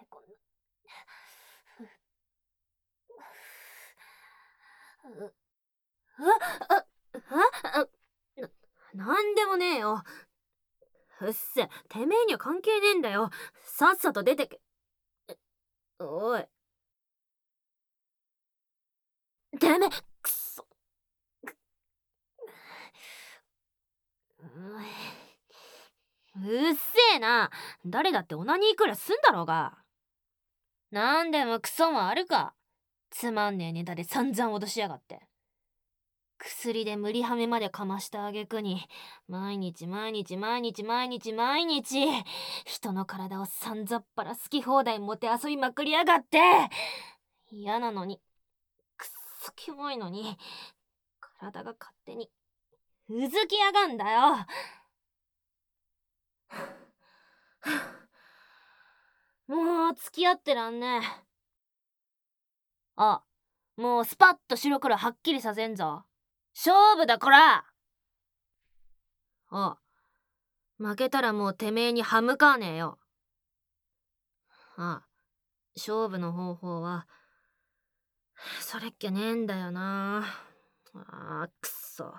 こんな。なんでもねえよ。うっせ、てめえには関係ねえんだよ。さっさと出てけ。おい。てめえ、くそ。うっせえな。誰だってオナニーくらいすんだろうが。なんでもクソもあるか。つまんねえネタで散々脅しやがって。薬で無理はめまでかました挙句に、毎日人の体をさんざっぱら好き放題もてあそびまくりやがって。嫌なのに、くっそキモいのに、体が勝手にうずきやがんだよ。もう付き合ってらんねえ。あ、もうスパッと白黒はっきりさせんぞ。勝負だこら。あ、負けたらもうてめえに歯向かわねえよ。あ、勝負の方法はそれっきゃねえんだよな。くそ。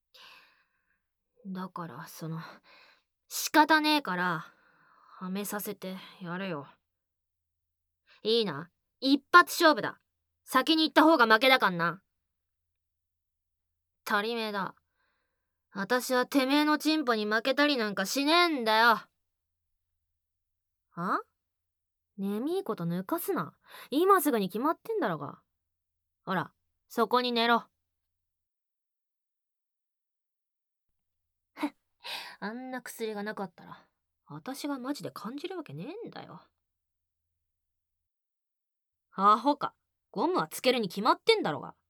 だから仕方ねえからはめさせてやれよ。いいな、一発勝負だ。先に行った方が負けだかんな。足りめえだ。私はてめえのチンポに負けたりなんかしねえんだよ。は？ねみいこと抜かすな。今すぐに決まってんだろが。ほら、そこに寝ろ。あんな薬がなかったら私がマジで感じるわけねえんだよ。アホか。ゴムはつけるに決まってんだろが。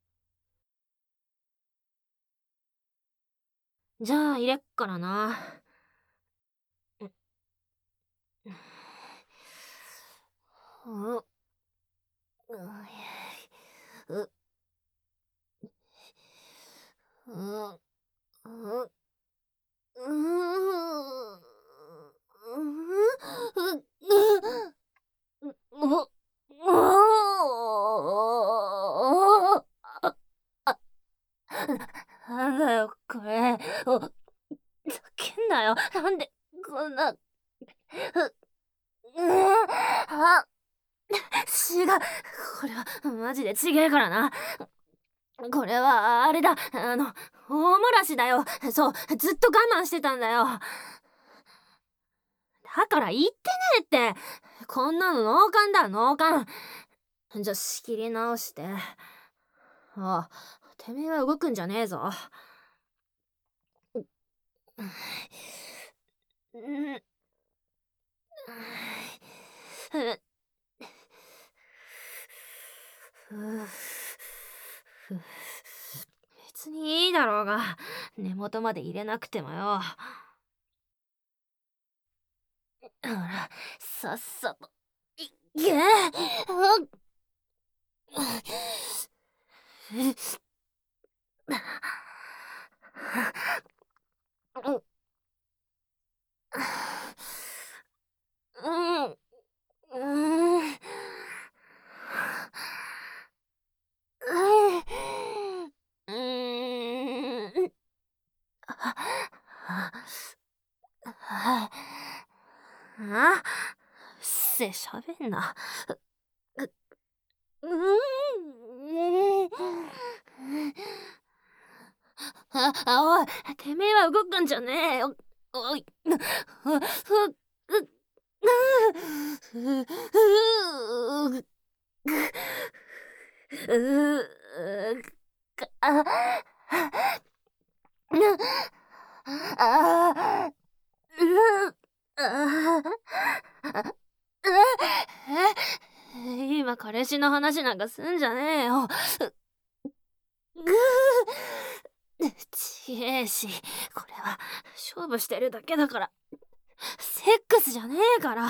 じゃあ入れっからな。ううううなんだよこれ。ふざけんなよ。なんでこんな。あ、違う。これはマジで違えからな。これはあれだ。大漏らしだよ。そう、ずっと我慢してたんだよ。だから言ってねえって。こんなの脳幹だ、脳幹。じゃ仕切り直して。あ、てめえは動くんじゃねえぞ。別にいいだろうが、根元まで入れなくてもよ。ほら、さっさといけ。うっせえ、しゃべんな。おい、てめえは動くんじゃねえよ。おい。今彼氏の話なんかすんじゃねえよ。ちげえし、これは勝負してるだけだから、セックスじゃねえから。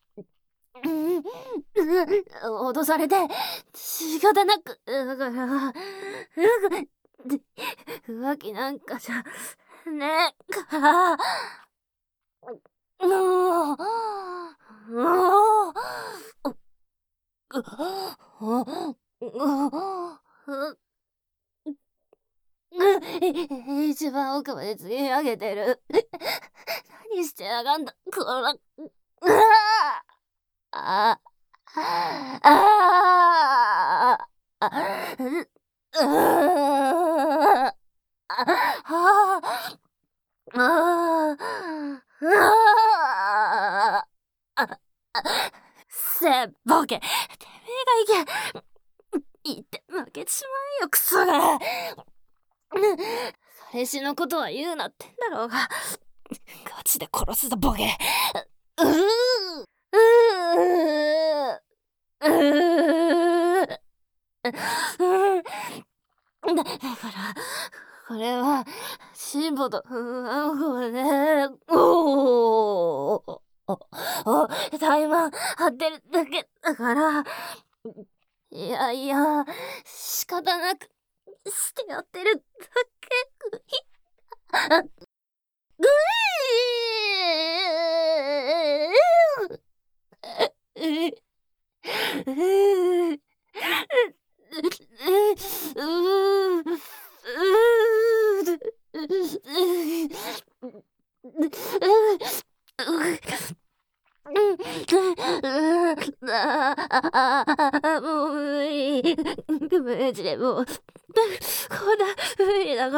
脅されて仕方なく、だから浮気なんかじゃねえから。もう一番奥まで積み上げてる。何してやがんだ、こら。ああ、ああ、せえ、ボケ。てめえが行け。言って負けちまえよ、クソが。彼氏のことは言うなってんだろうが。ガチで殺すぞ、ボケ。だから、これは、辛抱と不安をね、タイマー張ってるだけだから、いやいや、仕方なくしてやってるだけ。もう無理。マジでもう、こんな無理だから。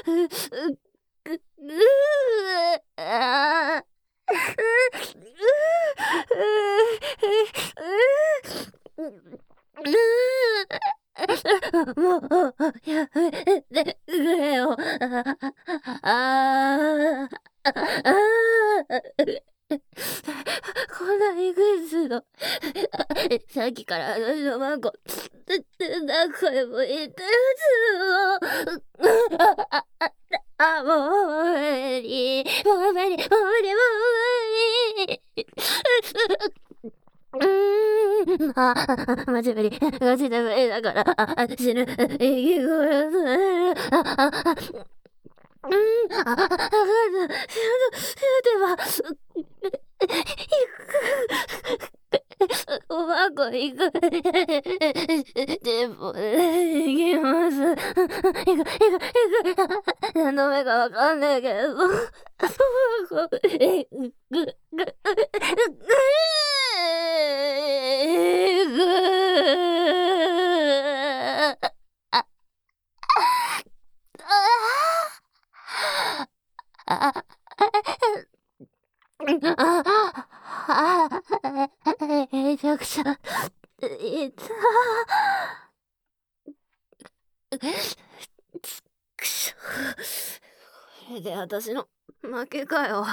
もう、やめてくれよ。こんなにぐずの、さっきから私のマンコ、何回も言ってるもう無理、もう無理、もう無理、もう無理。マジ無理、マジで無理だから、死ぬ、生き殺される。では、おばあこ行く。でも、行きます。行く。何度目かわかんないけど、おばあこ、行く。めちゃくちゃ、いた。くしょ。これで私の負けかよ。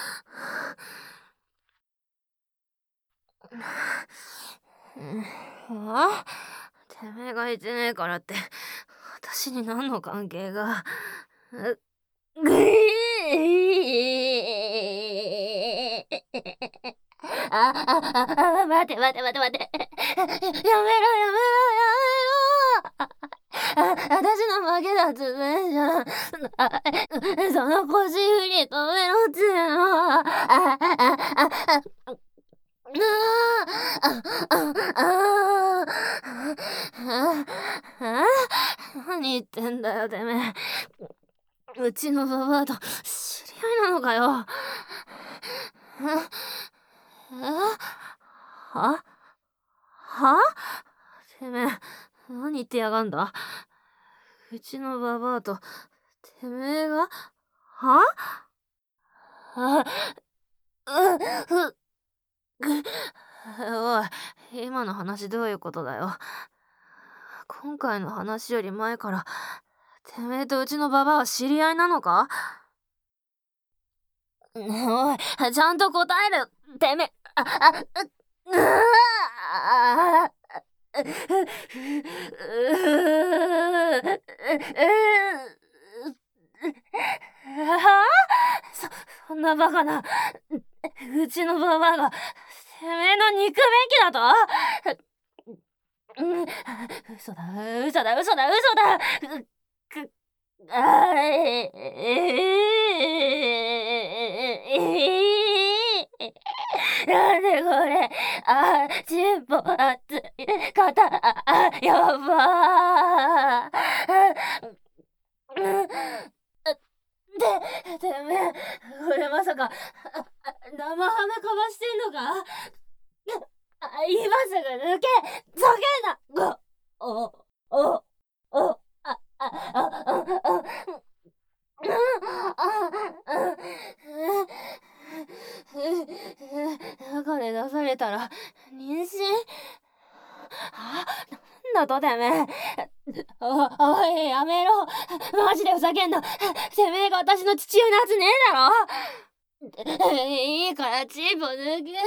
てめえがいてねえからって、私に何の関係が。待て。やめろ。私の負けだっつってんじゃん。その腰振り止めろっつうの。何言ってんだよ、てめえ。うちのババアと知り合いなのかよ。はてめえ、何言ってやがんだ。うちのババアと、てめえがおい、今の話どういうことだよ。今回の話より前から、てめえとうちのババアは知り合いなのか？おい、ちゃんと答える。てめえ、そんなバカな、うちのババアが、てめえの憎めきだと？嘘だ。く、あーえなんでこれ、チンポ熱い、肩、やばてめえ、これまさか、生ハメかましてんのか？今すぐ抜け、叫んな、お、お、お、中で出されたら妊娠？なんだとてめえ。おい、やめろ。マジでふざけんな。てめえが私の父親のはずねえだろ。いいからチープ抜け。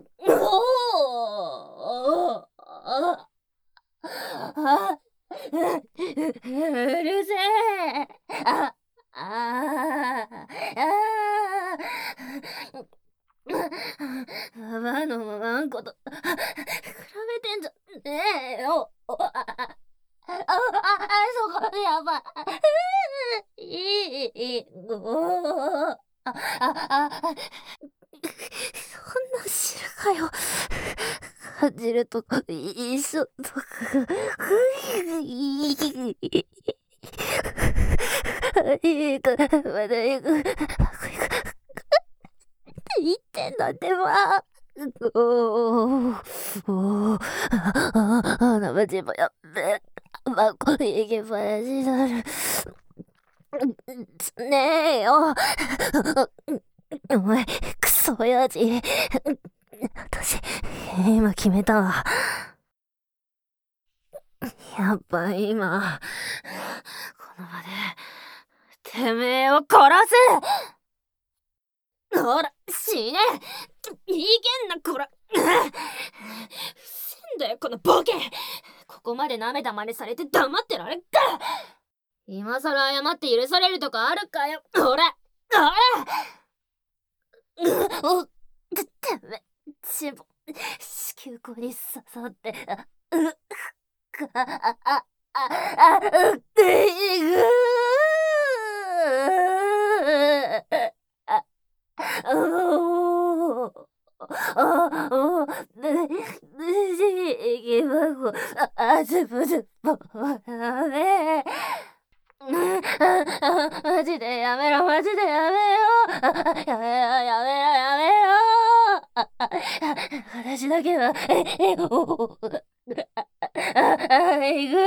うるせえ。バのワンコと比べてんじゃねえよ。そこやばい。いい、そんな知るかよ。感じると一緒とか。いいからまだ行く。言ってんだってば。生地もやっべ。これ行けっぱなしになる。ねえよ。お前、クソ親父。私、今決めたわ。やっぱ今、この場で、てめえを殺す！ほら、死ね！いけんな、こら！うっせんだよ、このボケ！ここまで舐めた真似されて黙ってられっか！今さら謝って許されるとかあるかよ！ほら！てめえ、チンポ、子宮口に刺さって、マジでやめろ、マジでやめろ。やめろ、やめろ、やめろ。私だけは、いく。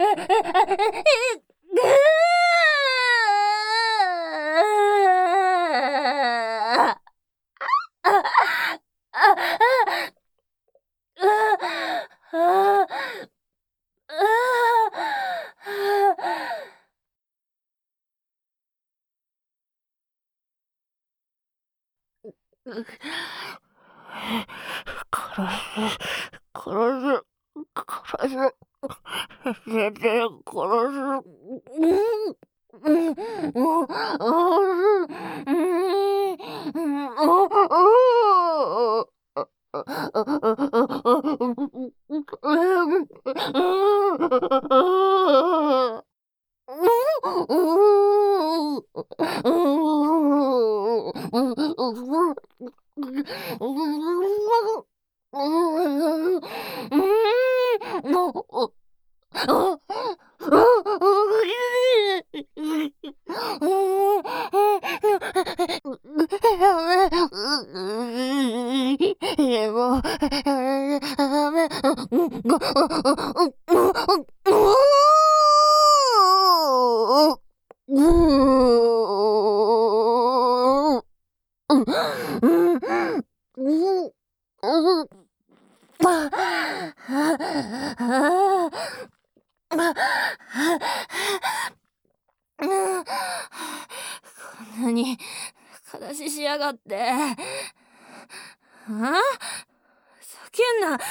こんなに悲ししやがって。叫んな。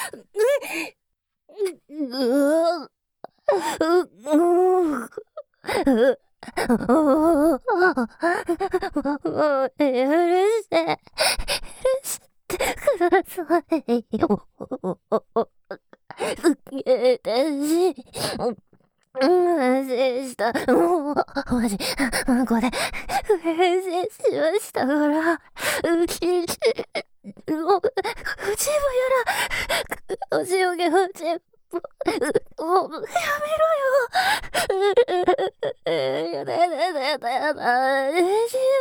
許してくださいよ。私、反省した。もう、マジ、これ、反省しましたから。 藤原、おしおげ藤原、もう、やめろよ。やだやだやだやだやだ。ジーボディ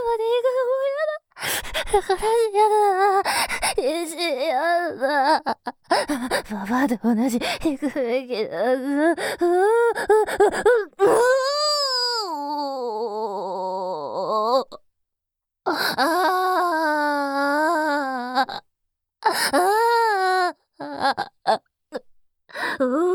がもうやだ。話やだ。石やだ。ババと同じ行くべきだ。ああああああ